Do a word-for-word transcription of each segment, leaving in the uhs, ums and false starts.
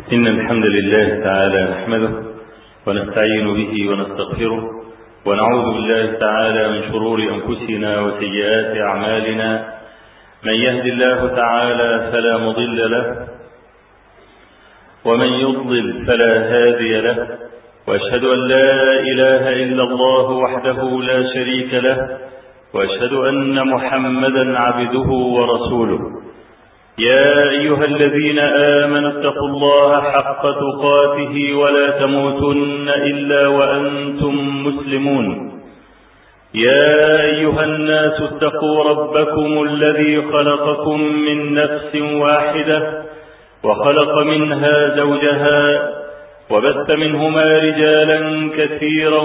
إن الحمد لله تعالى نحمده ونستعين به ونستغفره ونعوذ بالله تعالى من شرور أنفسنا وسيئات أعمالنا. من يهد الله تعالى فلا مضل له ومن يضلل فلا هادي له، وأشهد أن لا إله إلا الله وحده لا شريك له، وأشهد أن محمدا عبده ورسوله. يا أيها الذين آمنوا اتقوا الله حق تقاته ولا تموتن إلا وأنتم مسلمون. يا أيها الناس اتقوا ربكم الذي خلقكم من نفس واحدة وخلق منها زوجها وبث منهما رجالا كثيرا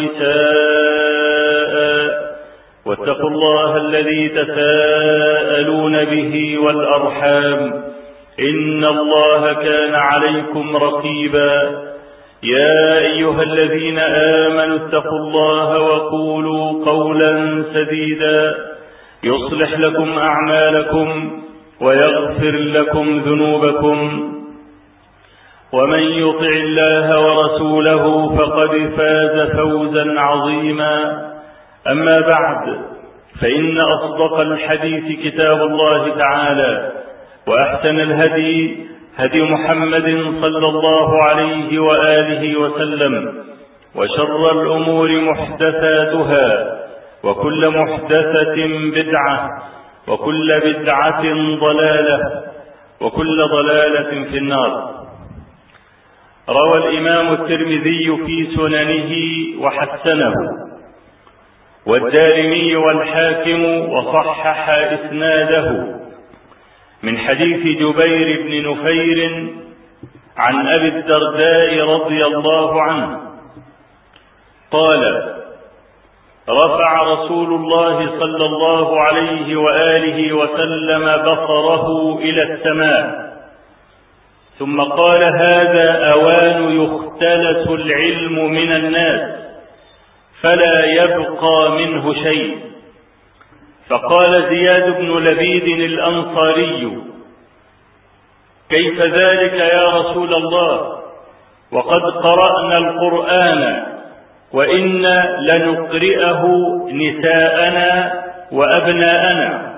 ونساء، واتقوا الله الذي تساءلون به والأرحام إن الله كان عليكم رقيبا. يا أيها الذين آمنوا اتقوا الله وقولوا قولا سديدا يصلح لكم أعمالكم ويغفر لكم ذنوبكم، ومن يطع الله ورسوله فقد فاز فوزا عظيما. أما بعد، فإن أصدق الحديث كتاب الله تعالى، وأحسن الهدي هدي محمد صلى الله عليه وآله وسلم، وشر الأمور محدثاتها، وكل محدثة بدعة، وكل بدعة ضلالة، وكل ضلالة في النار. روى الإمام الترمذي في سننه وحسنه، والدارمي والحاكم وصحح إسناده، من حديث جبير بن نفير عن أبي الدرداء رضي الله عنه قال: رفع رسول الله صلى الله عليه وآله وسلم بصره إلى السماء ثم قال: هذا أوان يختلس العلم من الناس فلا يبقى منه شيء. فقال زياد بن لبيد الأنصاري: كيف ذلك يا رسول الله، وقد قرأنا القرآن وإنا لنقرئه نساءنا وأبناءنا.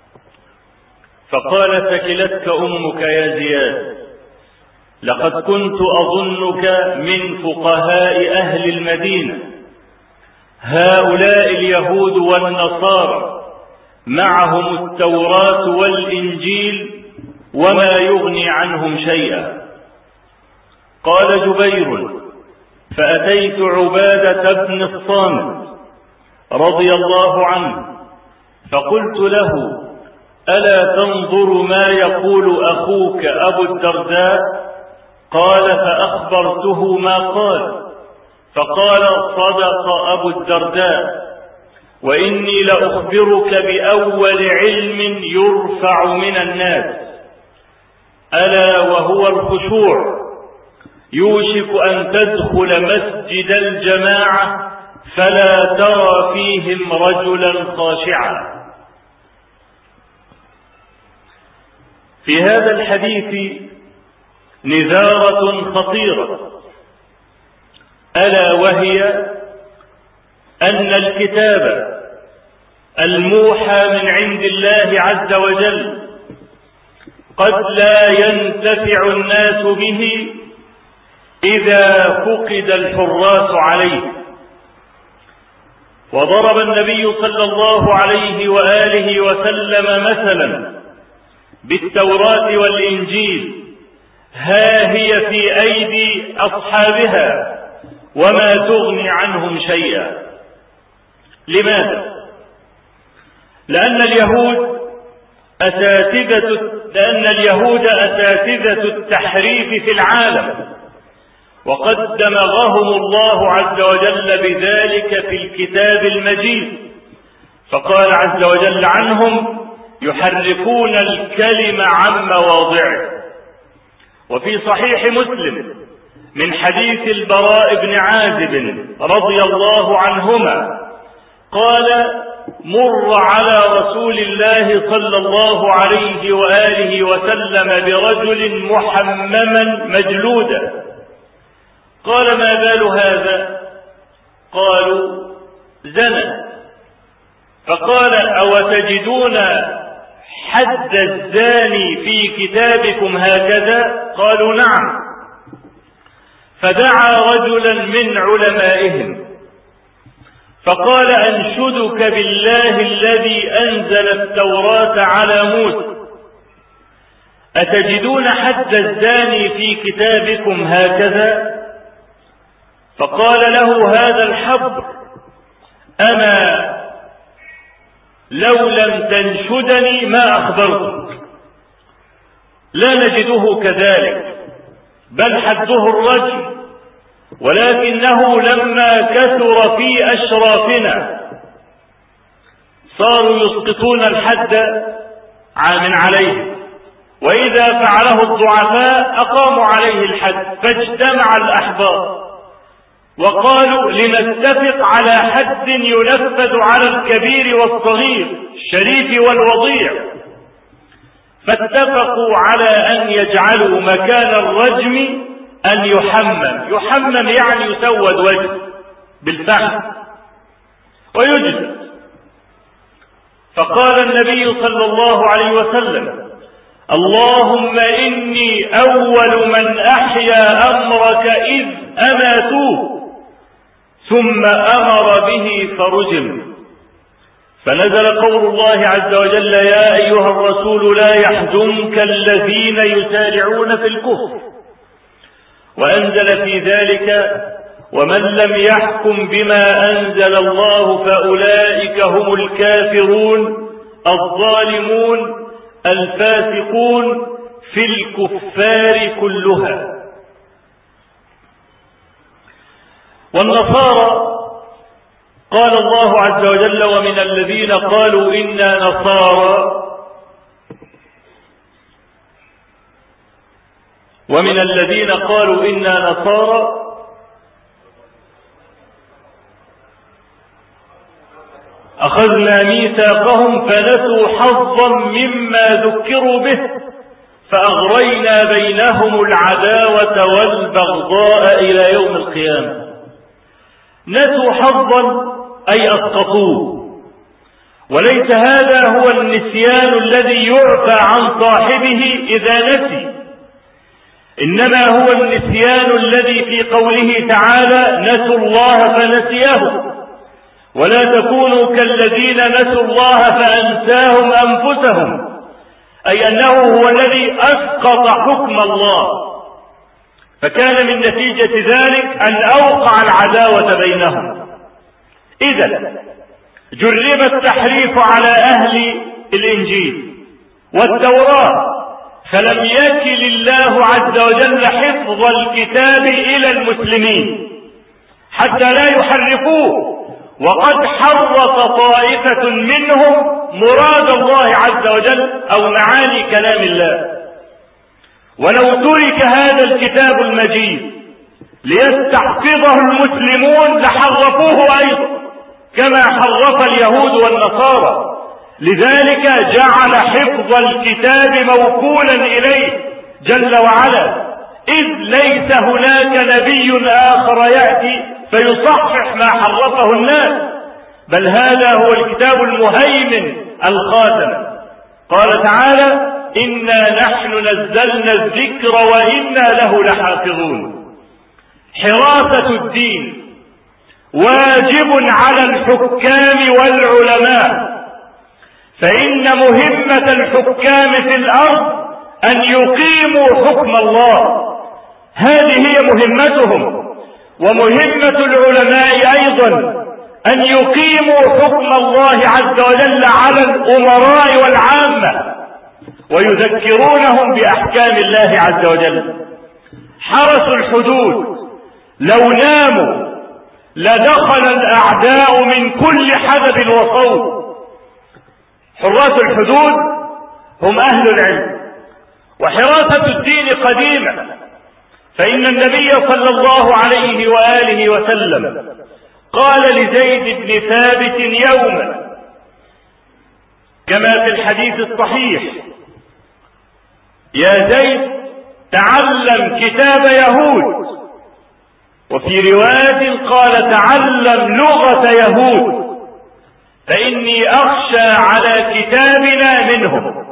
فقال: ثكلتك أمك يا زياد، لقد كنت أظنك من فقهاء أهل المدينة. هؤلاء اليهود والنصارى معهم التوراة والإنجيل وما يغني عنهم شيئا. قال جبير: فأتيت عبادة بن الصامت رضي الله عنه فقلت له: ألا تنظر ما يقول أخوك أبو الدرداء؟ قال: فأخبرته ما قال، فقال: صدق أبو الدرداء، وإني لأخبرك بأول علم يرفع من الناس، ألا وهو الخشوع. يوشك أن تدخل مسجد الجماعة فلا ترى فيهم رجلا خاشعا. في هذا الحديث نذارة خطيرة، ألا وهي أن الكتاب الموحى من عند الله عز وجل قد لا ينتفع الناس به إذا فقد الحراس عليه. وضرب النبي صلى الله عليه وآله وسلم مثلا بالتوراة والإنجيل: ها هي في أيدي أصحابها وما تغني عنهم شيئا. لماذا؟ لأن اليهود أساتذة لأن اليهود أساتذة التحريف في العالم، وقد دمغهم الله عز وجل بذلك في الكتاب المجيد. فقال عز وجل عنهم: يحرفون الكلم عن مواضعه. وفي صحيح مسلم من حديث البراء بن عازب رضي الله عنهما قال: مر على رسول الله صلى الله عليه وآله وسلم برجل محمما مجلودا. قال: ما بال هذا؟ قالوا: زنى. فقال: أوتجدون حد الزاني في كتابكم هكذا؟ قالوا: نعم. فدعا رجلا من علمائهم فقال: أنشدك بالله الذي أنزل التوراة على موسى، أتجدون حد الزاني في كتابكم هكذا؟ فقال له هذا الحبر: أنا لو لم تنشدني ما أخبرتك. لا نجده كذلك، بل حده الرجم، ولكنه لما كثر في أشرافنا صاروا يسقطون الحد من عليه، وإذا فعله الضعفاء أقاموا عليه الحد. فاجتمع الأحبار وقالوا: لنتفق على حد ينفذ على الكبير والصغير، الشريف والوضيع. فاتفقوا على أن يجعلوا مكان الرجم أن يحمم. يحمم يعني يسود وجه بالفحم ويجلد. فقال النبي صلى الله عليه وسلم: اللهم إني أول من أحيا أمرك إذ أماتوه، ثم أمر به فرجم. فنزل قول الله عز وجل: يا أيها الرسول لا يحزنك الذين يسارعون في الكفر. وأنزل في ذلك: ومن لم يحكم بما أنزل الله فأولئك هم الكافرون الظالمون الفاسقون في الكفار كلها. والنصارى قال الله عز وجل: ومن الذين قالوا إنا نصارى ومن الذين قالوا إنا نصارى أخذنا ميثاقهم فنسوا حظا مما ذكروا به فأغرينا بينهم العداوة والبغضاء إلى يوم القيامة. نسوا حظا أي أسقطوه، وليس هذا هو النسيان الذي يعفى عن صاحبه إذا نسي، إنما هو النسيان الذي في قوله تعالى: نسوا الله فنسيهم. ولا تكونوا كالذين نسوا الله فأنساهم أنفسهم، أي أنه هو الذي أسقط حكم الله، فكان من نتيجة ذلك أن أوقع العداوة بينهم. إذن جرب التحريف على أهل الإنجيل والتوراة، فلم يكل الله عز وجل حفظ الكتاب إلى المسلمين حتى لا يحرفوه، وقد حرف طائفة منهم مراد الله عز وجل أو معاني كلام الله. ولو ترك هذا الكتاب المجيد ليستحفظه المسلمون لحرفوه أيضا كما حرف اليهود والنصارى. لذلك جعل حفظ الكتاب موكولا إليه جل وعلا، إذ ليس هناك نبي آخر يأتي فيصحح ما حرفه الناس، بل هذا هو الكتاب المهيمن الخاتم. قال تعالى: إنا نحن نزلنا الذكر وإنا له لحافظون. حراسة الدين واجب على الحكام والعلماء، فإن مهمة الحكام في الأرض أن يقيموا حكم الله، هذه هي مهمتهم. ومهمة العلماء أيضا أن يقيموا حكم الله عز وجل على الأمراء والعامة ويذكرونهم بأحكام الله عز وجل. حرسوا الحدود، لو ناموا لدخل الأعداء من كل حدب وصوب. حراس الحدود هم أهل العلم. وحراسة الدين قديمة، فإن النبي صلى الله عليه وآله وسلم قال لزيد بن ثابت يوما: كما في الحديث الصحيح: يا زيد تعلم كتاب يهود، وفي رواية قال تعلم لغة يهود فإني أخشى على كتابنا منهم.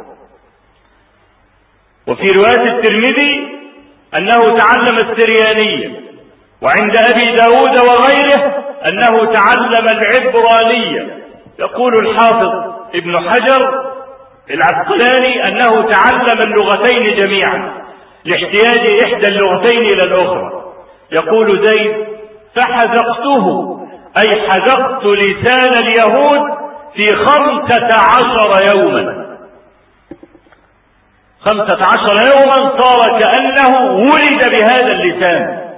وفي رواية الترمذي أنه تعلم السريانية، وعند أبي داود وغيره أنه تعلم العبرانية. يقول الحافظ ابن حجر العسقلاني أنه تعلم اللغتين جميعا لاحتياج إحدى اللغتين إلى الأخرى. يقول زيد: فحذقته، أي حذقت لسان اليهود في خمسة عشر يوما. خمسة عشر يوما صار كأنه ولد بهذا اللسان.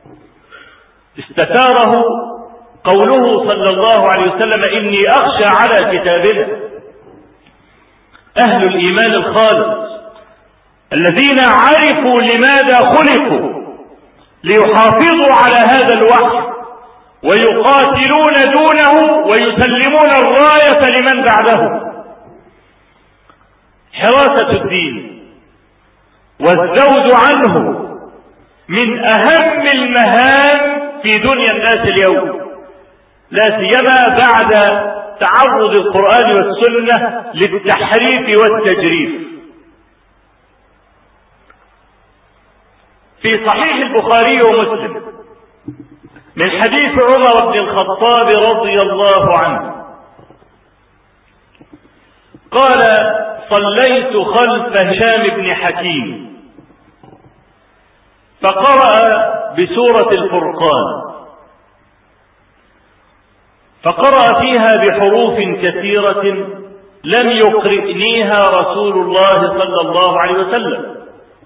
استثاره قوله صلى الله عليه وسلم: إني أخشى على كتابنا. أهل الإيمان الخالص الذين عرفوا لماذا خلقوا، ليحافظوا على هذا الوحي ويقاتلون دونه ويسلمون الراية لمن بعده. حراسة الدين والزود عنه من أهم المهام في دنيا الناس اليوم، لا سيما بعد تعرض القرآن والسنة للتحريف والتجريف. في صحيح البخاري ومسلم من حديث عمر بن الخطاب رضي الله عنه قال: صليت خلف هشام بن حكيم فقرأ بسورة الفرقان، فقرأ فيها بحروف كثيرة لم يقرئنيها رسول الله صلى الله عليه وسلم،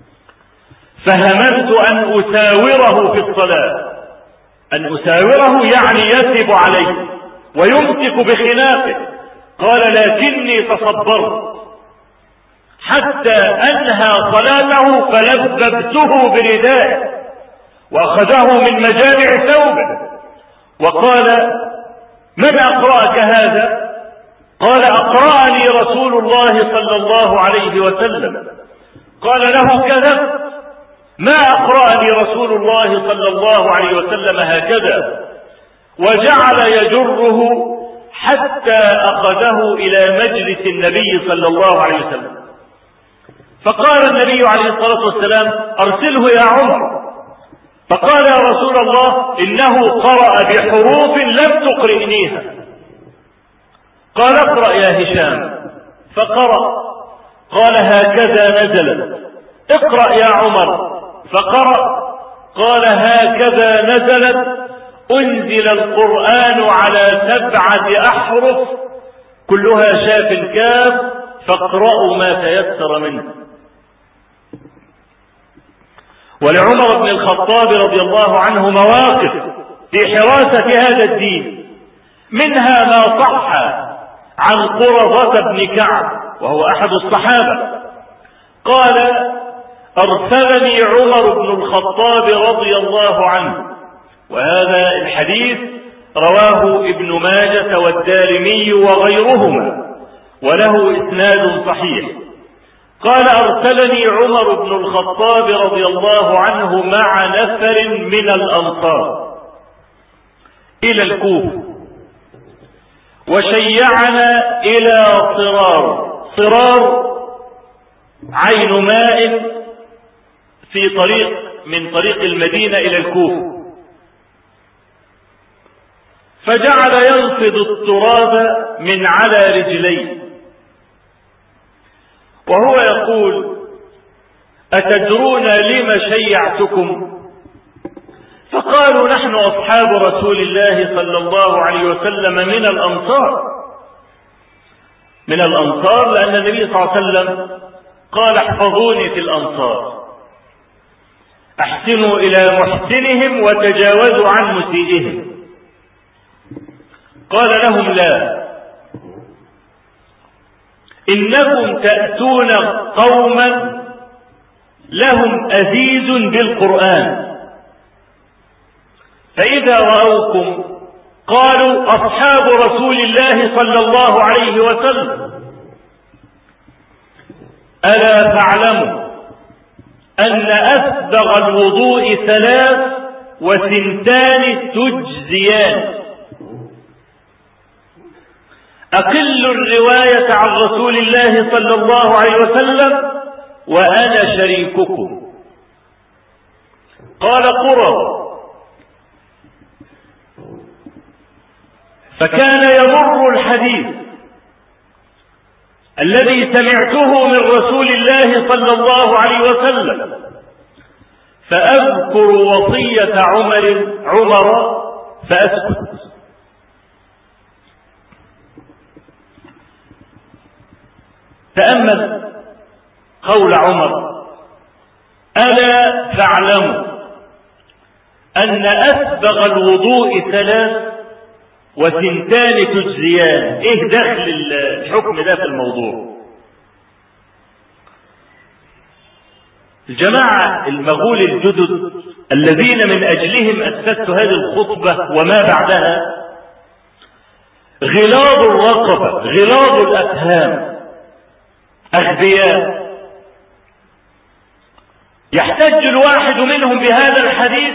فهممت أن أساوره في الصلاة. أن أساوره يعني يثب عليه ويمسك بخناقه. قال: لكني تصبرت حتى أنهى صلاته فلببته بردائه وأخذه من مجامع ثوبه وقال: من أقرأك هذا؟ قال: أقرأني رسول الله صلى الله عليه وسلم. قال له: كذبت، ما أقرأني رسول الله صلى الله عليه وسلم هكذا. وجعل يجره حتى أخذه إلى مجلس النبي صلى الله عليه وسلم. فقال النبي عليه الصلاة والسلام: أرسله يا عمر. فقال: يا رسول الله إنه قرأ بحروف لم تقرئنيها. قال: اقرأ يا هشام. فقرأ. قال: هكذا نزلت. اقرأ يا عمر. فقرأ. قال: هكذا نزلت. أنزل القرآن على سبعة أحرف كلها شاف كاف، فاقرأوا ما تيسر منه. ولعمر بن الخطاب رضي الله عنه مواقف في حراسة هذا الدين، منها ما صح عن قرظة بن كعب وهو أحد الصحابة قال: أرسلني عمر بن الخطاب رضي الله عنه، وهذا الحديث رواه ابن ماجة والدارمي وغيرهما وله إسناد صحيح. قال: أرسلني عمر بن الخطاب رضي الله عنه مع نفر من الأنصار إلى الكوفة، وشيعنا إلى صرار. صرار عين ماء في طريق من طريق المدينة إلى الكوفة، فجعل ينفض التراب من على رجليه وهو يقول: أتدرون لم شيعتكم؟ فقالوا: نحن أصحاب رسول الله صلى الله عليه وسلم من الأنصار. من الأنصار لأن النبي صلى الله عليه وسلم قال: احفظوني في الأنصار، أحسنوا إلى محسنهم وتجاوزوا عن مسيئهم. قال لهم: لا، إنكم تأتون قوما لهم أزيز بالقرآن، فإذا رأوكم قالوا: أصحاب رسول الله صلى الله عليه وسلم، ألا فاعلموا أن أسبغ الوضوء ثلاث وثنتان تجزيان. أقل الرواية عن رسول الله صلى الله عليه وسلم وأنا شريككم. قال قرر، فكان يمر الحديث الذي سمعته من رسول الله صلى الله عليه وسلم فأذكر وصية عمر عمر فأسكت. تأمل قول عمر: ألا فاعلموا أن أسبغ الوضوء ثلاث وثنتان تجزيان. إيه دخل الحكم ده في الموضوع؟ الجماعة المغول الجدد الذين من أجلهم أسست هذه الخطبة وما بعدها غلاظ الرقبة غلاظ الأفهام أغبياء. يحتج الواحد منهم بهذا الحديث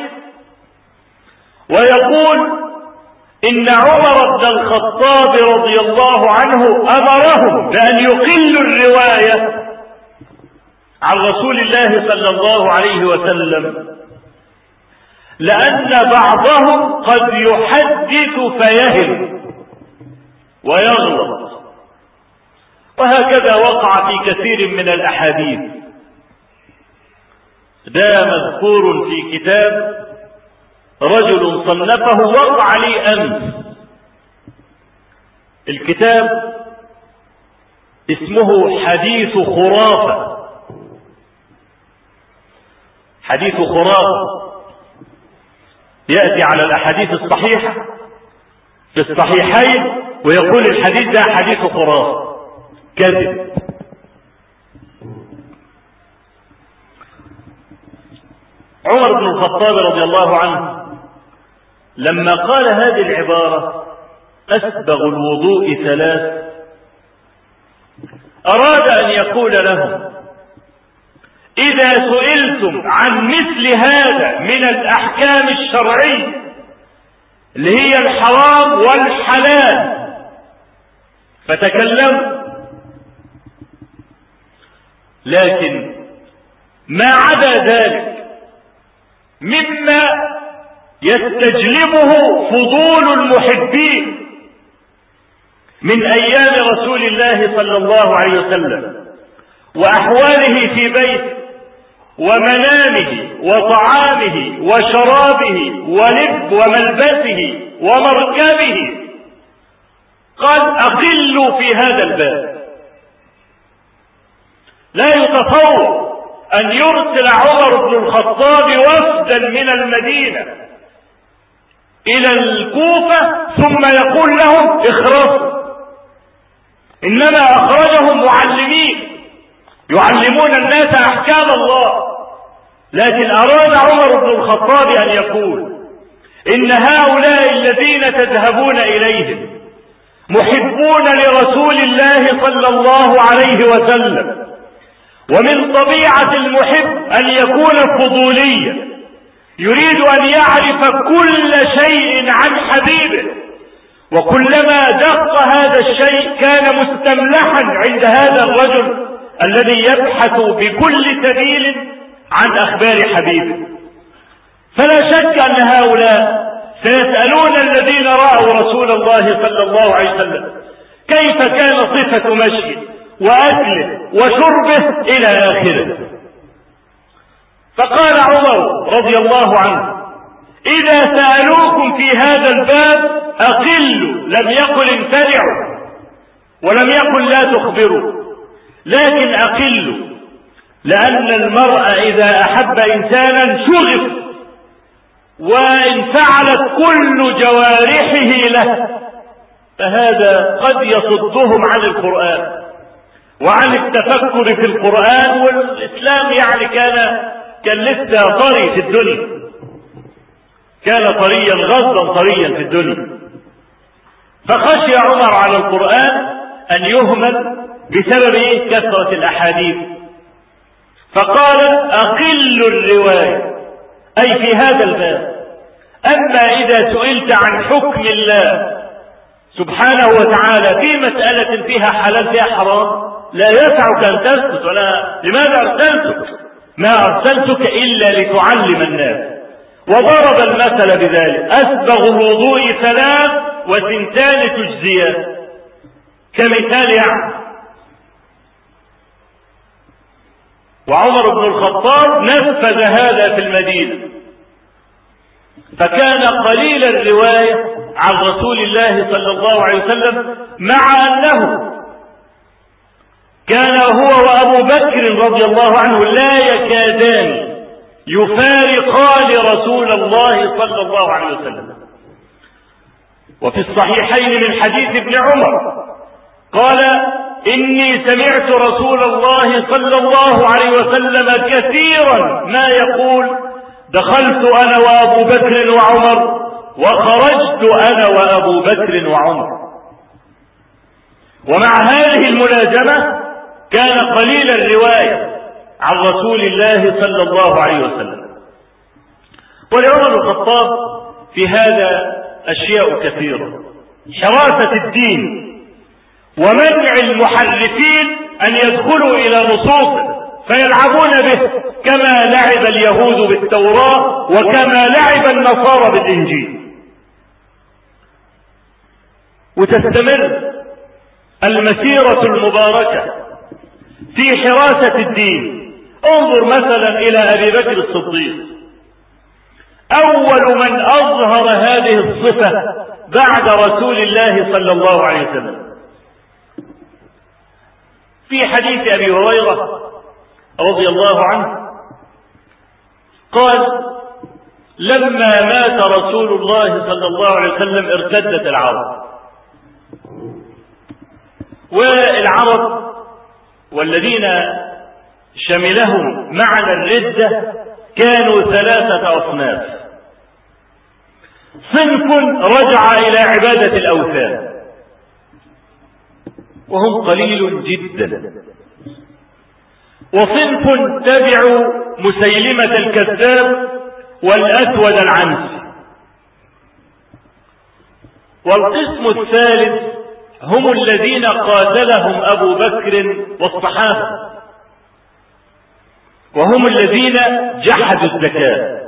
ويقول إن عمر بن الخطاب رضي الله عنه أمرهم بأن يقلوا الرواية عن رسول الله صلى الله عليه وسلم لأن بعضهم قد يحدث فيهل ويغلط، وهكذا وقع في كثير من الأحاديث. ده مذكور في كتاب رجل صنفه وقع لي أمس. الكتاب اسمه حديث خرافة. حديث خرافة يأتي على الأحاديث الصحيحة في الصحيحين ويقول الحديث ده حديث خرافة. كذب. عمر بن الخطاب رضي الله عنه لما قال هذه العبارة أسبغ الوضوء ثلاث أراد أن يقول لهم: إذا سئلتم عن مثل هذا من الأحكام الشرعية اللي هي الحرام والحلال فتكلموا، لكن ما عدا ذلك مما يستجلبه فضول المحبين من أيام رسول الله صلى الله عليه وسلم وأحواله في بيته ومنامه وطعامه وشرابه ولب وملبسه ومركبه، قد أقلوا في هذا الباب. لا يتصور أن يرسل عمر بن الخطاب وفدا من المدينة إلى الكوفة ثم يقول لهم اخرسوا، إنما أخرجهم معلمين يعلمون الناس أحكام الله. لكن أراد عمر بن الخطاب أن يقول إن هؤلاء الذين تذهبون إليهم محبون لرسول الله صلى الله عليه وسلم، ومن طبيعة المحب أن يكون فضوليا، يريد أن يعرف كل شيء عن حبيبه، وكلما دق هذا الشيء كان مستملحا عند هذا الرجل الذي يبحث بكل سبيل عن أخبار حبيبه. فلا شك أن هؤلاء سيسألون الذين رأوا رسول الله صلى الله عليه وسلم كيف كان صفة مشيه وأكله وشربه إلى آخره. فقال عمر رضي الله عنه: إذا سألوكم في هذا الباب أقلوا، لم يقل امتنعوا ولم يقل لا تخبروا، لكن أقلوا، لأن المرء إذا أحب إنسانا شغف وإن فعلت كل جوارحه له، فهذا قد يصدهم عن القرآن وعن التفكر في القرآن. والإسلام يعني كان كان لسه طري في الدنيا، كان طريا غضا طريا في الدنيا. فخشي عمر على القرآن أن يهمل بسبب كثرة الأحاديث فقال أقل الرواية أي في هذا الباب. أما إذا سئلت عن حكم الله سبحانه وتعالى في مسألة فيها حلال فيها حرام لا يسعك أن تسكت. ولا لماذا أرسلتك؟ ما أرسلتك إلا لتعلم الناس. وضرب المثل بذلك: أسبغ الوضوء ثلاث وثنتان تجزيان، كمثال يعني. وعمر بن الخطاب نفذ هذا في المدينة، فكان قليل الرواية عن رسول الله صلى الله عليه وسلم، مع أنه كان هو وأبو بكر رضي الله عنه لا يكادان يفارقان رسول الله صلى الله عليه وسلم. وفي الصحيحين من حديث ابن عمر قال: إني سمعت رسول الله صلى الله عليه وسلم كثيرا ما يقول: دخلت أنا وأبو بكر وعمر وخرجت أنا وأبو بكر وعمر. ومع هذه الملازمة كان قليل الرواية عن رسول الله صلى الله عليه وسلم. ولعمر الخطاب في هذا أشياء كثيرة: حراسة الدين ومنع المحرفين أن يدخلوا إلى نصوصه فيلعبون به، كما لعب اليهود بالتوراة وكما لعب النصارى بالإنجيل. وتستمر المسيرة المباركة في حراسة الدين. انظر مثلا إلى أبي بكر الصديق، أول من أظهر هذه الصفة بعد رسول الله صلى الله عليه وسلم. في حديث أبي هريرة رضي الله عنه قال: لما مات رسول الله صلى الله عليه وسلم ارتدت العرب. والعرب والذين شملهم معنى الردة كانوا ثلاثة أصناف: صنف رجع إلى عبادة الأوثان وهم قليل جدا، وصنف تبعوا مسيلمة الكذاب والأسود العنسي، والقسم الثالث هم الذين قاتلهم أبو بكر والصحابة، وهم الذين جحدوا الزكاة،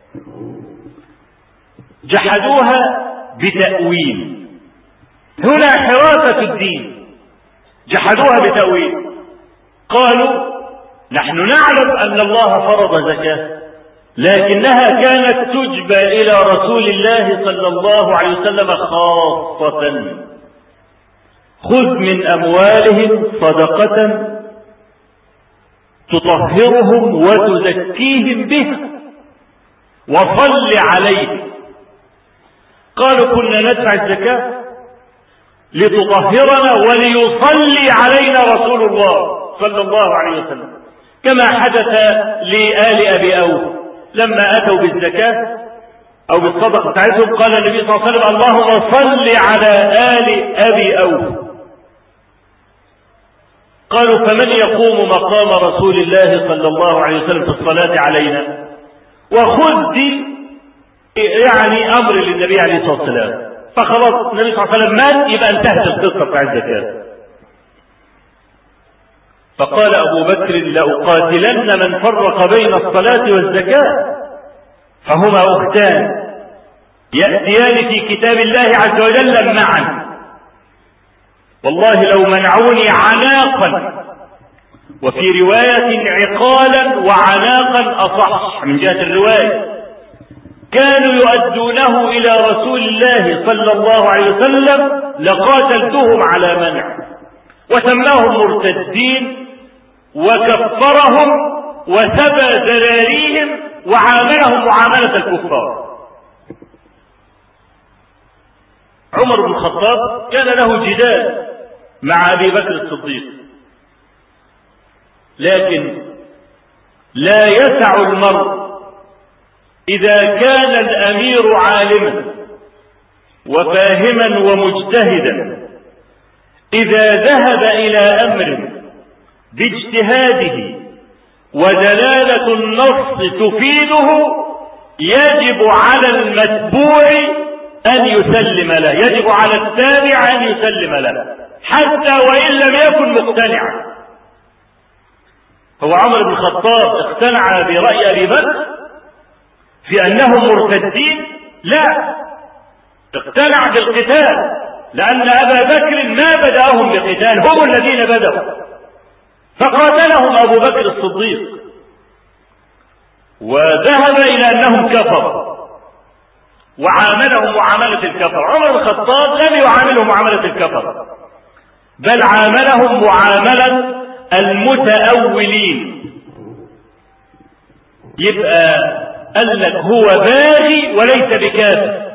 جحدوها بتأويل. هنا حراسة الدين جحدوها بتأويل. قالوا: نحن نعلم أن الله فرض زكاة، لكنها كانت تجبى إلى رسول الله صلى الله عليه وسلم خاصة. خذ من أموالهم صدقة تطهرهم وتزكيهم بها وصل عليهم. قالوا: كنا ندفع الزكاة لتطهرنا وليصلي علينا رسول الله صلى الله عليه وسلم، كما حدث لآل أبي أوف لما أتوا بالزكاة أو بالصدقة بتاعتهم. قال النبي صلى الله عليه وسلم: اللهم صل على آل أبي أوف. قالوا: فمن يقوم مقام رسول الله صلى الله عليه وسلم في الصلاة علينا؟ وخذ يعني أمر للنبي عليه الصلاة والسلام. فخلاص النبي صلى الله عليه وسلم مات، يبقى انتهت القصة بتاع الزكاة. فقال أبو بكر: لأقاتلن من فرق بين الصلاة والزكاة، فهما أختان يأتيان في كتاب الله عز وجل معا، والله لو منعوني عناقا، وفي رواية عقالا وعناقا أصح من جهة الرواية، كانوا يؤدونه إلى رسول الله صلى الله عليه وسلم لقاتلتهم على منع، وسماهم مرتدين وكفرهم وسبى ذراريهم وعاملهم معاملة الكفار. عمر بن الخطاب كان له جدال مع أبي بكر الصديق، لكن لا يسع المرء إذا كان الأمير عالما وفاهما ومجتهدا، إذا ذهب إلى أمر باجتهاده ودلالة النص تفيده يجب على المتبوع أن يسلم له، يجب على التابع أن يسلم له حتى وإن لم يكن مقتنعا. هو عمر بن الخطاب اقتنع برأي أبي بكر في أنهم مرتدين؟ لا، اقتنع بالقتال، لأن أبا بكر ما بدأهم بقتال، هم الذين بدأوا، فقاتلهم أبو بكر الصديق وذهب إلى أنهم كفروا وعاملهم معاملة الكفر. عمر بن الخطاب لم يعاملهم معاملة الكفر، بل عاملهم معاملة المتأولين. يبقى قال لك هو باغي وليس بكافر.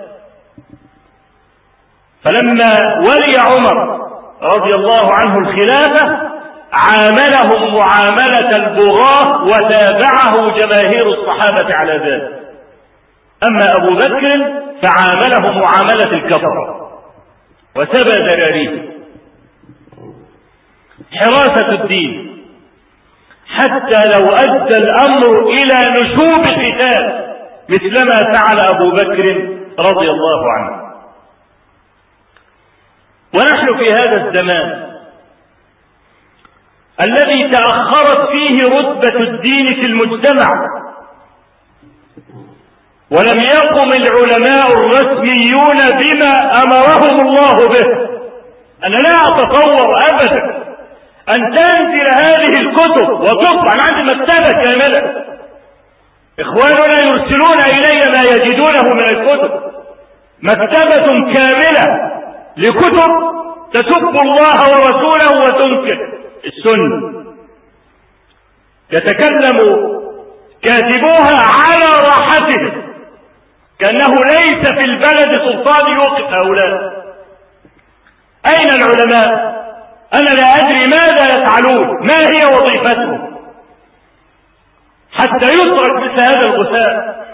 فلما ولي عمر رضي الله عنه الخلافة عاملهم معاملة البغاة وتابعه جماهير الصحابة على ذلك. أما أبو بكر فعاملهم معاملة الكفر وسبى ذراريه. حراسة الدين حتى لو أدى الأمر إلى نشوب قتال مثلما فعل أبو بكر رضي الله عنه. ونحن في هذا الزمان الذي تأخرت فيه رتبة الدين في المجتمع ولم يقم العلماء الرسميون بما أمرهم الله به. أنا لا أتصور أبدا أن تنزل هذه الكتب وتطبع. أنا عندي مكتبة كاملة، إخواننا يرسلون إلي ما يجدونه من الكتب، مكتبة كاملة لكتب تسب الله ورسوله وتنكر السنة، يتكلم كاتبوها على راحته كأنه ليس في البلد سلطان يوقف هؤلاء. أين العلماء؟ أنا لا أدري ماذا يفعلون، ما هي وظيفتهم حتى يترك مثل هذا الغثاء.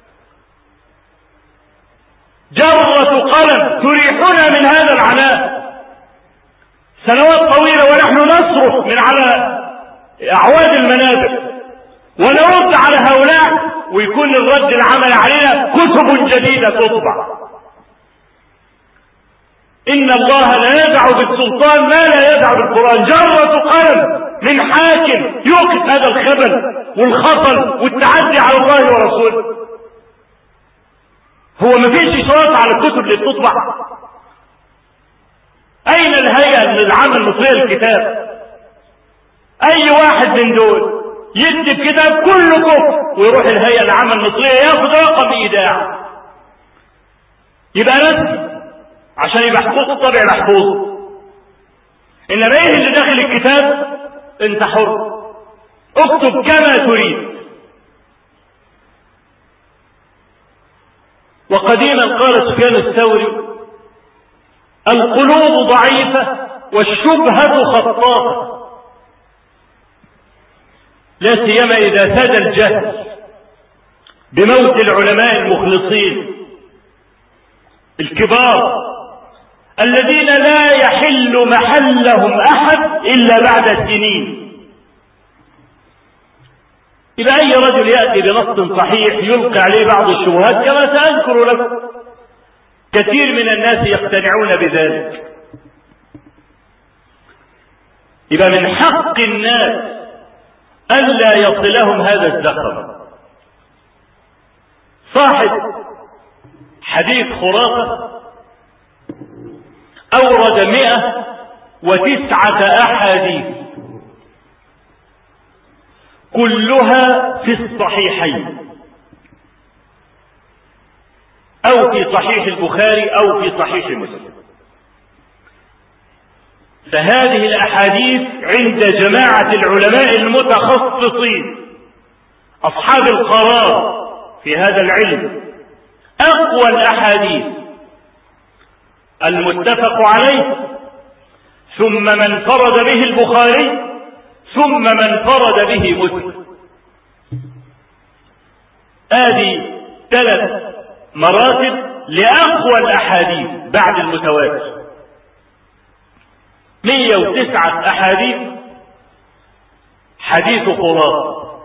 جرة قلم تريحنا من هذا العناء سنوات طويلة ونحن نصرف من على أعواد المنابر ونرد على هؤلاء، ويكون الرد العمل علينا كتب جديدة تطبع. إن الله لا يدع بالسلطان ما لا يدع بالقرآن. جرة قلم من حاكم يوقف هذا الخبل والخطل والتعدي على الله ورسوله. هو ما فيش إشراف على الكتب اللي بتطبع؟ أين الهيئة من العمل المصرية للكتاب؟ أي واحد من دول يكتب كتاب كله كفر ويروح الهيئة العامة المصرية ياخد رقم إيداع يبقى رسمي عشان يبقى حقوق الطبع محفوظ. إنما إيه اللي داخل الكتاب؟ أنت حر، اكتب كما تريد. وقديما قال سفيان الثوري: القلوب ضعيفة والشبهة خطافة، لا سيما إذا ساد الجهل بموت العلماء المخلصين الكبار الذين لا يحل محلهم أحد إلا بعد سنين. إذا أي رجل يأتي بنص صحيح يلقى عليه بعض الشبهات كما سأذكر لكم، كثير من الناس يقتنعون بذلك. إذا من حق الناس ألا يصلهم هذا الزخم. صاحب حديث خرافة أورد مئة وتسعة أحاديث كلها في الصحيحين أو في صحيح البخاري أو في صحيح مسلم. فهذه الأحاديث عند جماعة العلماء المتخصصين أصحاب القرار في هذا العلم أقوى الأحاديث المتفق عليه، ثم من فرد به البخاري، ثم من فرد به مسلم. هذه ثلاث مراتب لأقوى الأحاديث بعد المتواتر. مئة وتسعة أحاديث حديث خرافة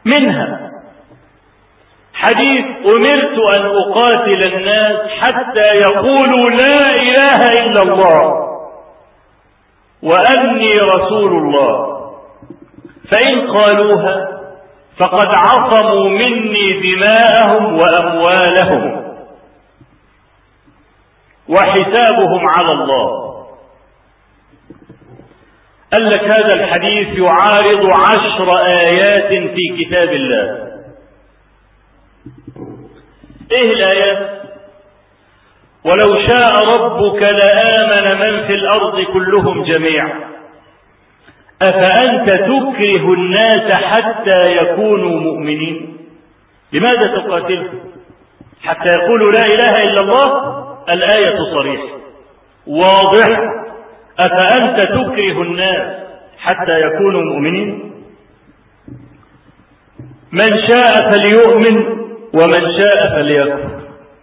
منها حديث أمرت أن أقاتل الناس حتى يقولوا لا إله إلا الله وأني رسول الله، فإن قالوها فقد عصموا مني دماءهم وأموالهم وحسابهم على الله. قال لك هذا الحديث يعارض عشر آيات في كتاب الله. ايه الآيات؟ ولو شاء ربك لآمن من في الأرض كلهم جميعا أفأنت تكره الناس حتى يكونوا مؤمنين؟ لماذا تقاتلهم حتى يقولوا لا إله إلا الله؟ الآية صريحة واضحة، أفأنت تكره الناس حتى يكونوا مؤمنين؟ من شاء فليؤمن ومن شاء فليكفر.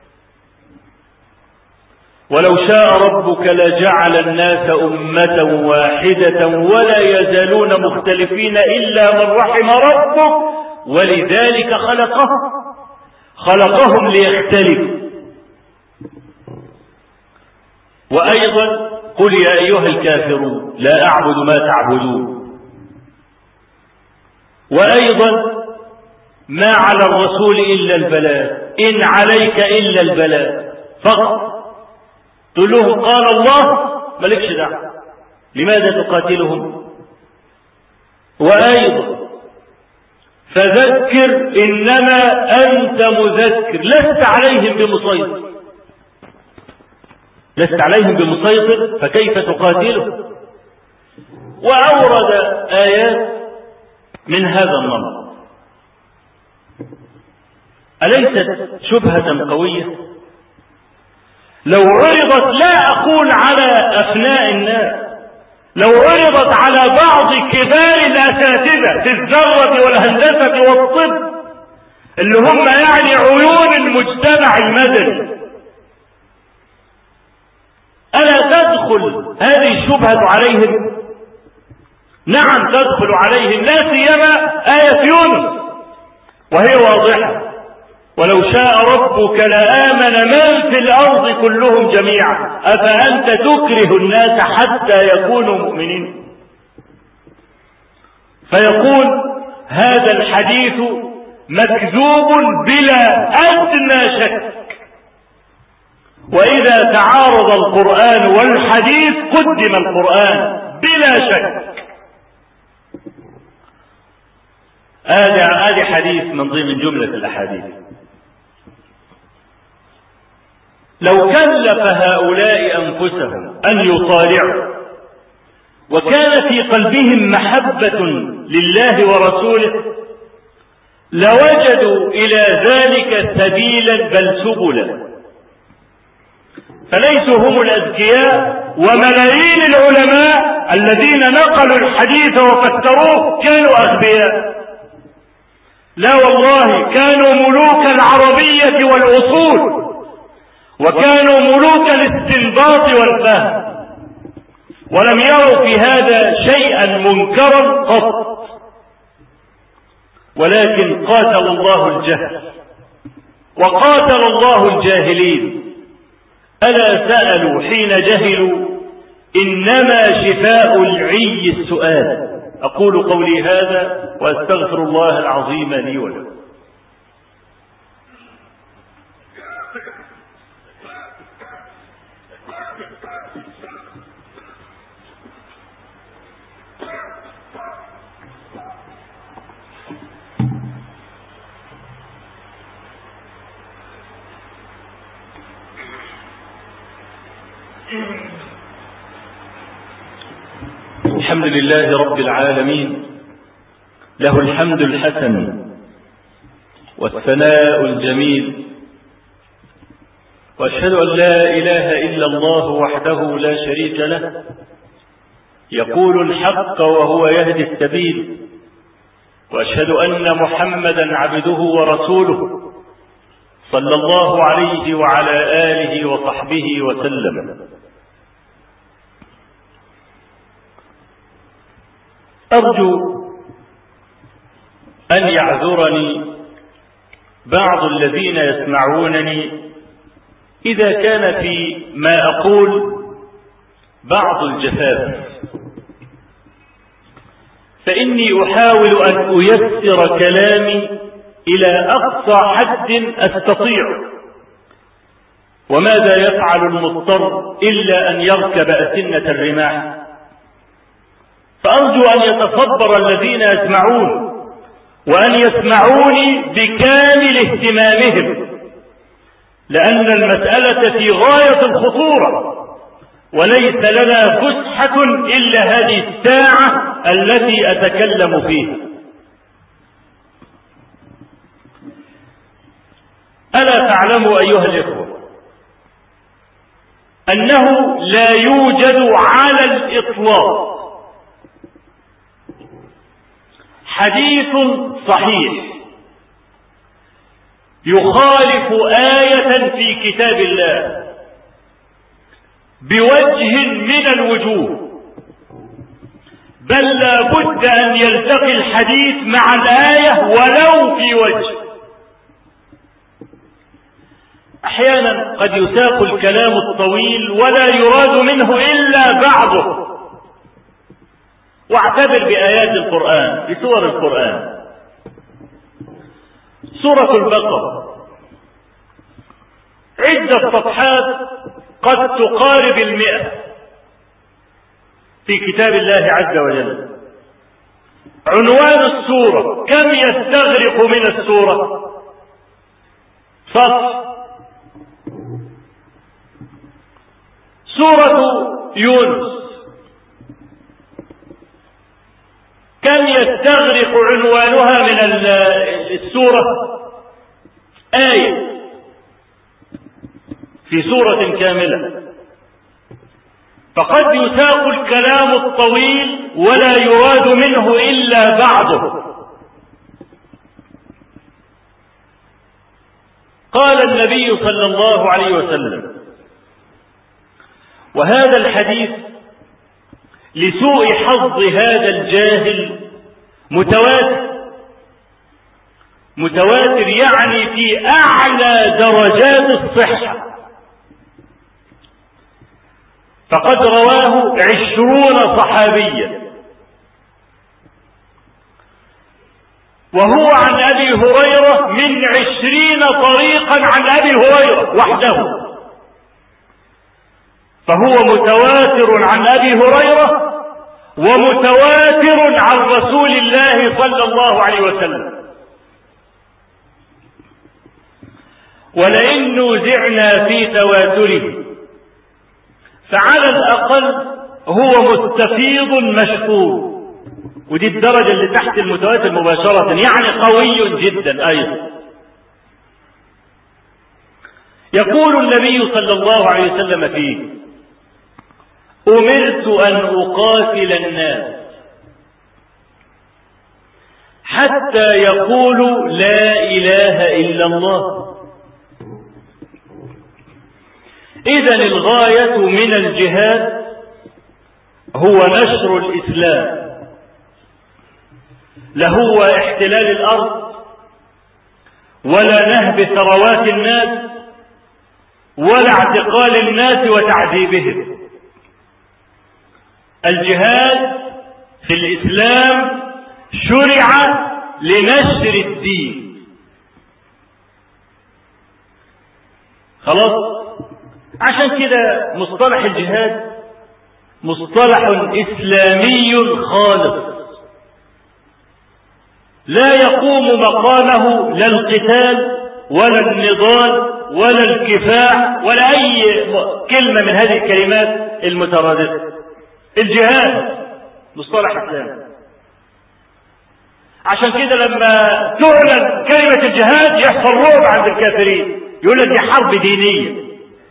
ولو شاء ربك لجعل الناس أمة واحدة ولا يزالون مختلفين إلا من رحم ربك ولذلك خلقهم خلقهم ليختلفوا. وأيضا قل يا أيها الكافرون لا أعبد ما تعبدون. وأيضا ما على الرسول إلا البلاغ، إن عليك إلا البلاغ فقط. تقول لهم قال الله مالكش دعوة، لماذا تقاتلهم؟ وأيضا فذكر إنما أنت مذكر لست عليهم بمسيطر، لست عليهم بمسيطر فكيف تقاتلهم؟ وأورد آيات من هذا النمط. أليست شبهة قوية؟ لو عرضت، لا أقول على أفناء الناس، لو عرضت على بعض كبار الأساتذة في الذرة والهندسة والطب اللي هم يعني عيون المجتمع المدني، ألا تدخل هذه الشبهة عليهم؟ نعم تدخل عليهم، لا سيما آية يونس وهي واضحة ولو شاء ربك لآمن من في الأرض كلهم جميعا أفأنت تكره الناس حتى يكونوا مؤمنين. فيقول هذا الحديث مكذوب بلا أدنى شك، وإذا تعارض القرآن والحديث قدم القرآن بلا شك. هذا حديث من ضمن جملة الأحاديث. لو كلف هؤلاء أنفسهم أن يطالعوا وكان في قلبهم محبة لله ورسوله لوجدوا إلى ذلك سبيلا بل سبلا. فليسوا هم الأذكياء، وملايين العلماء الذين نقلوا الحديث وفسروه كانوا أغبياء. لا والله، كانوا ملوك العربية والأصول، وكانوا ملوك الاستنباط والفهم، ولم يروا في هذا شيئا منكرا قط. ولكن قاتل الله الجهل وقاتل الله الجاهلين. ألا سألوا حين جهلوا؟ إنما شفاء العي السؤال. أقول قولي هذا وأستغفر الله العظيم لي ولكم. الحمد لله رب العالمين، له الحمد الحسن والثناء الجميل، وأشهد أن لا إله إلا الله وحده لا شريك له، يقول الحق وهو يهدي السبيل، وأشهد أن محمدا عبده ورسوله صلى الله عليه وعلى آله وصحبه وسلم. أرجو أن يعذرني بعض الذين يسمعونني إذا كان في ما أقول بعض الجفاف، فإني أحاول أن أيسر كلامي إلى أقصى حد أستطيع، وماذا يفعل المضطر إلا أن يركب أسنة الرماح. فأرجو أن يتصبر الذين يسمعون وأن يسمعوني بكامل اهتمامهم، لأن المسألة في غاية الخطورة، وليس لنا فسحة إلا هذه الساعة التي أتكلم فيها. ألا تعلموا أيها الإخوة أنه لا يوجد على الإطلاق حديث صحيح يخالف آية في كتاب الله بوجه من الوجوه، بل لا بد أن يلتقي الحديث مع الآية ولو في وجه. أحيانا قد يساق الكلام الطويل ولا يراد منه إلا بعضه، واعتبر بآيات القرآن بسور القرآن. سورة البقرة عدة صفحات قد تقارب المئة في كتاب الله عز وجل. عنوان السورة كم يستغرق من السورة؟ فصل. سورة يونس كم يستغرق عنوانها من السورة؟ آية في سورة كاملة. فقد يساق الكلام الطويل ولا يراد منه إلا بعضه. قال النبي صلى الله عليه وسلم، وهذا الحديث لسوء حظ هذا الجاهل متواتر، متواتر يعني في أعلى درجات الصحة، فقد رواه عشرون صحابيا، وهو عن أبي هريرة من عشرين طريقا عن أبي هريرة وحده، فهو متواتر عن أبي هريرة ومتواتر عن رسول الله صلى الله عليه وسلم. ولئن نوزعنا في تواتره فعلى الأقل هو مستفيض مشهور، ودي الدرجة اللي تحت المتواتر مباشرة، يعني قوي جدا أيضا. يقول النبي صلى الله عليه وسلم فيه: أمرت أن أقاتل الناس حتى يقولوا لا إله إلا الله. إذن الغاية من الجهاد هو نشر الإسلام، لا هو احتلال الأرض ولا نهب ثروات الناس ولا اعتقال الناس وتعذيبهم. الجهاد في الإسلام شرع لنشر الدين. خلاص؟ عشان كده مصطلح الجهاد مصطلح إسلامي خالص، لا يقوم مقامه لا القتال ولا النضال ولا الكفاح ولا أي كلمة من هذه الكلمات المترادفة. الجهاد مصطلح إسلامي. عشان كده لما تعلن كلمة الجهاد يحصل رعب عند الكافرين، يقول لك دي حرب دينية.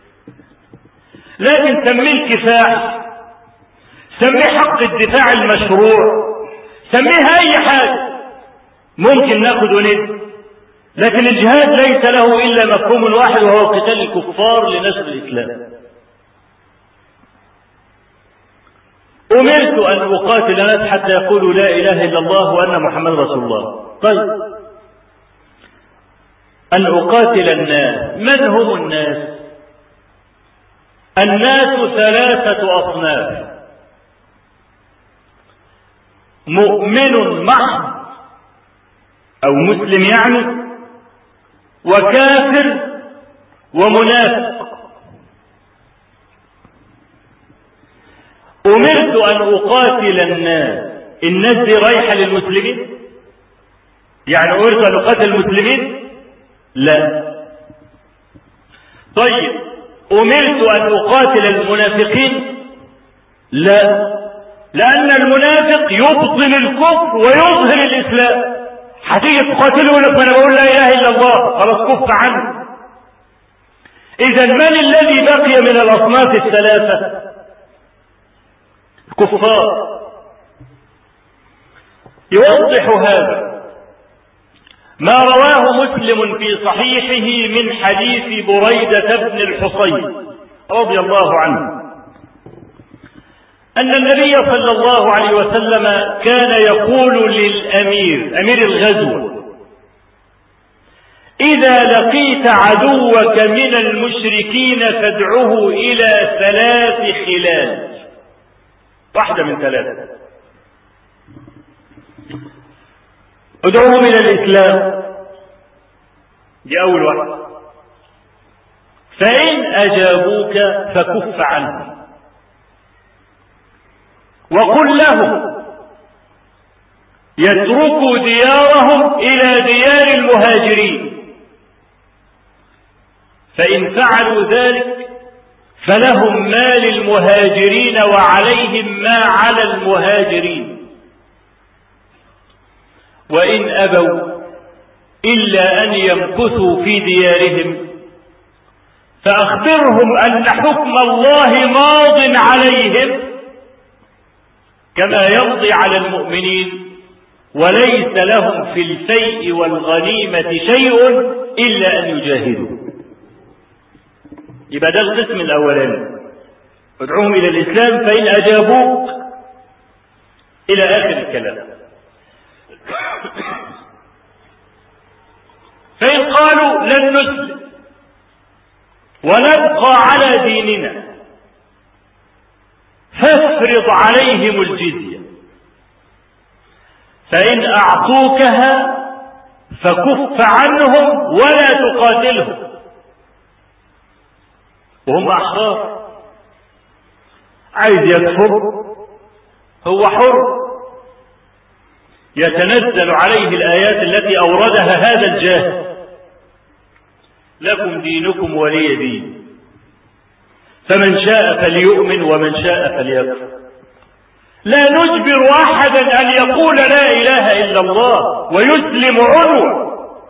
لكن سميه الكفاح، سميه حق الدفاع المشروع، سميه أي حاجة ممكن ناخد وندي، لكن الجهاد ليس له إلا مفهوم واحد، وهو قتال الكفار لنشر الإسلام. أمرت أن أقاتل الناس حتى يقولوا لا إله إلا الله وأن محمد رسول الله. طيب، أن أقاتل الناس، من هم الناس؟ الناس ثلاثة أصناف: مؤمن محض أو مسلم يعني، وكافر، ومنافق. أمرت أن أقاتل الناس، الناس دي رايحة للمسلمين؟ يعني أمرت أن أقاتل المسلمين؟ لا. طيب، أمرت أن أقاتل المنافقين؟ لا، لأن المنافق يبطل الكفر ويظهر الإسلام. هتيجي تقاتله لك وأنا بقول لا إله إلا الله، خلاص كف عنه. إذا من الذي بقي من الأصناف الثلاثة؟ الكفار. يوضح هذا ما رواه مسلم في صحيحه من حديث بريدة بن الحصين رضي الله عنه أن النبي صلى الله عليه وسلم كان يقول للأمير، أمير الغزو: إذا لقيت عدوك من المشركين فادعه إلى ثلاث خلال، واحدة من ثلاثة: ادعوهم إلى الإسلام، دي أول واحدة، فإن أجابوك فكف عنهم، وقل لهم يتركوا ديارهم إلى ديار المهاجرين، فإن فعلوا ذلك فلهم ما للمهاجرين وعليهم ما على المهاجرين، وإن أبوا إلا أن يمكثوا في ديارهم فأخبرهم أن حكم الله ماض عليهم كما يمضي على المؤمنين، وليس لهم في الفيء والغنيمة شيء إلا أن يجاهدوا. يبقى ده القسم الأولاني: ادعوهم إلى الإسلام فإن أجابوك إلى آخر الكلام. فإن قالوا لن نسلم ونبقى على ديننا فافرض عليهم الجزية، فإن أعطوكها فكف عنهم ولا تقاتلهم، وهم أحرار. عايز يكفر هو حر، يتنزل عليه الآيات التي أوردها هذا الجاهل: لكم دينكم ولي دين، فمن شاء فليؤمن ومن شاء فليكفر. لا نجبر أحدا أن يقول لا إله إلا الله ويسلم عنوة،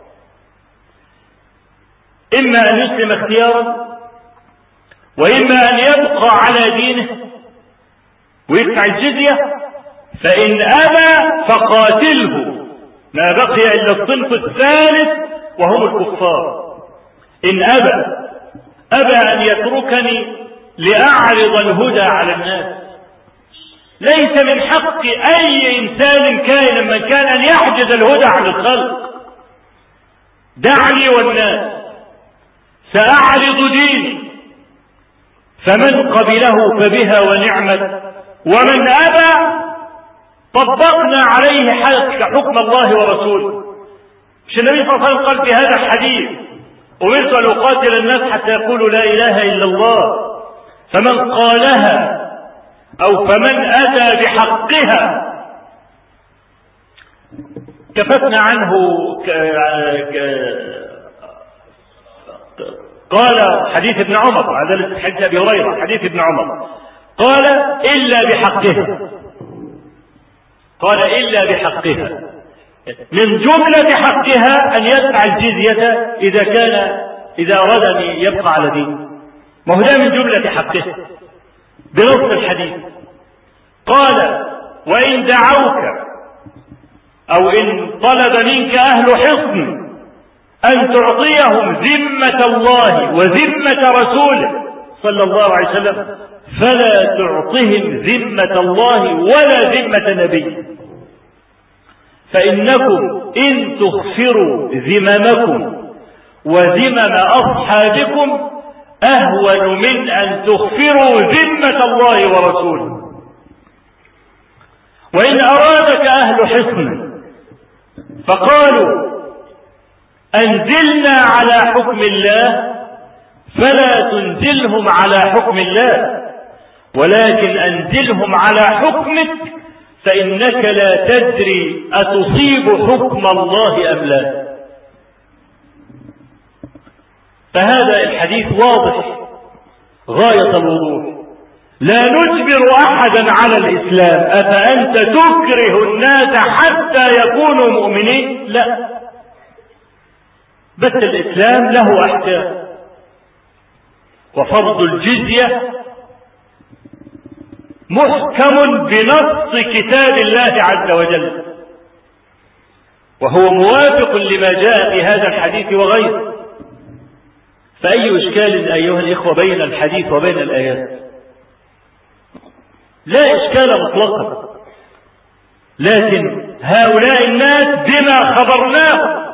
إما أن يسلم اختيارا وإما أن يبقى على دينه ويدفع الجزية، فإن أبى فقاتله، ما بقي إلا الصنف الثالث وهم الكفار. إن أبى أبى أن يتركني لأعرض الهدى على الناس. ليس من حق أي إنسان كائنا من كان أن يحجز الهدى عن الخلق. دعني والناس سأعرض ديني، فمن قبله فبها ونعمت، ومن أبى طبقنا عليه حكم الله ورسوله. مش النبي صلى الله عليه وسلم قال في هذا الحديث: أمرت أن أقاتل الناس حتى يقولوا لا إله إلا الله، فمن قالها أو فمن أتى بحقها كفتنا عنه ك... ك... قال حديث ابن عمر، هذا حديث أبي هريرة، حديث ابن عمر قال: إلا بحقها، قال إلا بحقها، من جملة حقها أن يدفع الجزية إذا كان إذا أراد أن يبقى على دين، ما هو ده من جملة حقها بنص الحديث. قال: وإن دعوك أو إن طلب منك أهل حصن أن تعطيهم ذمة الله وذمة رسوله صلى الله عليه وسلم فلا تعطهم ذمة الله ولا ذمة نبي، فإنكم إن تغفروا ذممكم وذمم أصحابكم أهون من أن تغفروا ذمة الله ورسوله. وإن أرادك أهل حصن فقالوا أنزلنا على حكم الله فلا تنزلهم على حكم الله، ولكن أنزلهم على حكمك، فإنك لا تدري أتصيب حكم الله أم لا. فهذا الحديث واضح غاية الوضوح. لا نجبر أحدا على الإسلام. أفأنت تكره الناس حتى يكونوا مؤمنين؟ لا، بس الإسلام له أحكام، وفرض الجزية محكم بنص كتاب الله عز وجل، وهو موافق لما جاء في هذا الحديث وغيره. فأي إشكال أيها الإخوة بين الحديث وبين الآيات؟ لا إشكال مطلقا، لكن هؤلاء الناس بما خبرناه،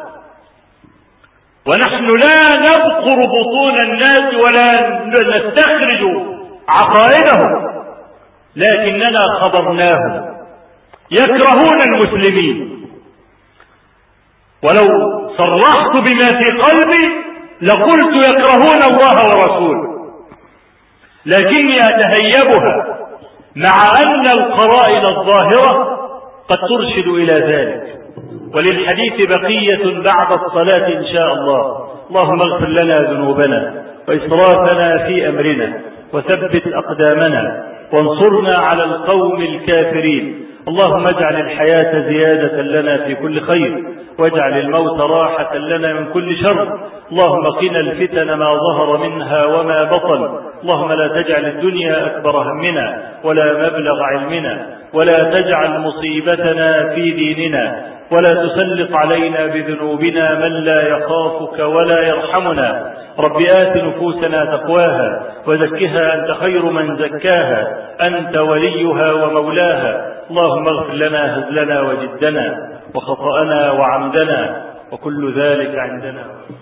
ونحن لا نبقر بطون الناس ولا نستخرج عقائدهم، لكننا خبرناهم. يكرهون المسلمين، ولو صرحت بما في قلبي لقلت يكرهون الله ورسوله، لكني أتهيبها مع أن القرائن الظاهرة قد ترشد إلى ذلك. وللحديث بقية بعد الصلاة إن شاء الله. اللهم اغفر لنا ذنوبنا وإسرافنا في أمرنا وثبت أقدامنا وانصرنا على القوم الكافرين. اللهم اجعل الحياة زيادة لنا في كل خير، واجعل الموت راحة لنا من كل شر. اللهم قنا الفتن ما ظهر منها وما بطن. اللهم لا تجعل الدنيا أكبر همنا ولا مبلغ علمنا، ولا تجعل مصيبتنا في ديننا، ولا تسلط علينا بذنوبنا من لا يخافك ولا يرحمنا. رب آت نفوسنا تقواها وزكها أنت خير من زكاها، أنت وليها ومولاها. اللهم اغفر لنا هزلنا وجدنا وخطأنا وعمدنا، وكل ذلك عندنا.